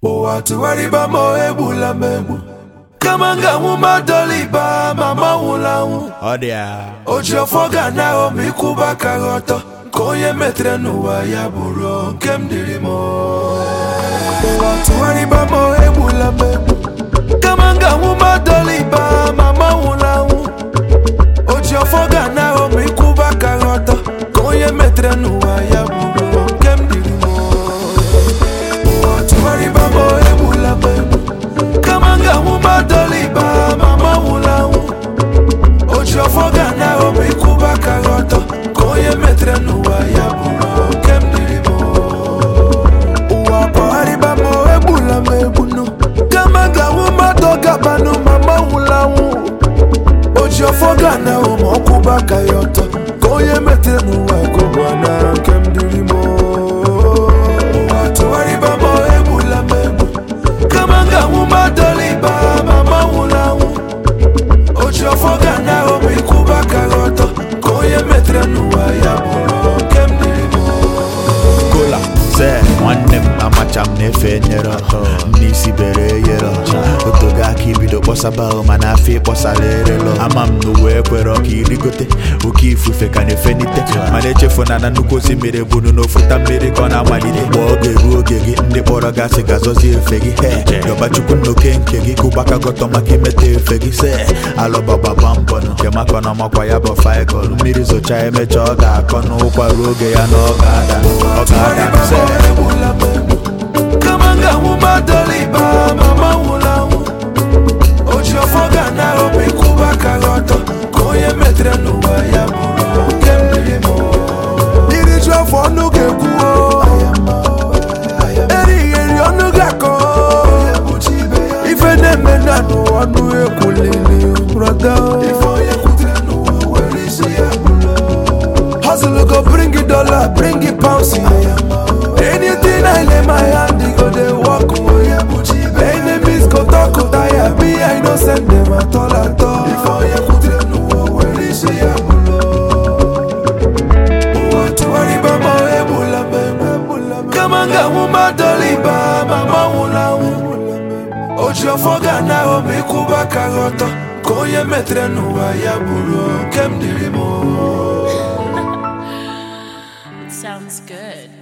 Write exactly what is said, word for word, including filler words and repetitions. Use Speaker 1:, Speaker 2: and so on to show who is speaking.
Speaker 1: ụwa tụgharịba ma ọ egbula m egbu kama nganwụ madoliba mama nwụlanwụ
Speaker 2: ọ dị ya
Speaker 1: o ji ọfọ ga na ọma ịkwụba aka gị ọtọ ka onye metere n'ụwa ya bụrụ nke m dịrị m ụwa tụgharịba ma ọ egbula m egbu kama nganwụ madoliba mama nwụlanwụ o ji ọfọ ga na ọma ịkwụba aka gị ọtọ ka onye metere n'ụwa ya bụrụ nke m dịrị m ụwa tụgharịba ma ọ egbula m egbu kama nganwụ madoliba mama nwụlanwụ o ji ọfọ ga na ọma ịkwụba aka gị ọtọ ka onye metere n'ụwa ya bụrụ nke m dịrị m ụwa kpọgharịba ma ọ egbula m egbunu kama nganwụ mmadụ gabanụ mama nwụlanwụ o ji ọfọ ga na ọma ọkwụba aka ya ọtọ ka onye metere n'ụwa ka ụwa na nke m dịrị m ụwa tụgharịba ma ọ egbula m egbu kama nganwụ madoliba mama nwụlanwụ o ji ọfọ ga na ọma ịkwụba aka gị ọtọ ka onye metere n'ụwa ya bụrụ nke m dịrị m
Speaker 2: kola se nwanne m amacha m na-efe nyere ndị isi bere eyere otogo aka ibido kpọsaba mana afọ ịkpọsara erelo ama m n'ụwa ekwere ka irigote oke ifufe ka na-efenite mana echefuna na nnukwu osimiri bunu n'ofuta mmiri ka ọ na-amalite mgbe oge ruo oge gị ndị kpọrọ gasị ga-azọzi efe gị he yọbachukwu n'oke nke gị kụbaka gọtọ maka imeta efe gị se alụbagbagba mbọ nke maka na ọmakwa ya bụ faịkọl mmiri zocha emecha ọ ga-akọ n'ụkwa ruo oge ya na ọ ga-ada ọ ga-ada se
Speaker 1: kama nganwụ madoliba mama nwụlanwụ o ji ọfọ ga na ọma ịkwụba aka gị ọtọ ka onye metere n'ụwa ya bụrụ nke m dịrị m iri ji ọfọ ọnụ ga-ekwu erighị eri ọnụ ga-akọ ife na-eme na n'ụwa ọnụ ekwulili brọda hustle go bring it dollar bring it pounds anything I lay my hand it go dey work enemies go talk tire me I no send them at all at all ụwa tụgharịba ma ọ egbula m egbu kama nganwụ madoliba mama nwụlanwụ o ji ọfọ ga na ọma ịkwụba aka gị ọtọ ka onye metere n'ụwa ya bụrụ nke m dịrị m
Speaker 3: Sounds good.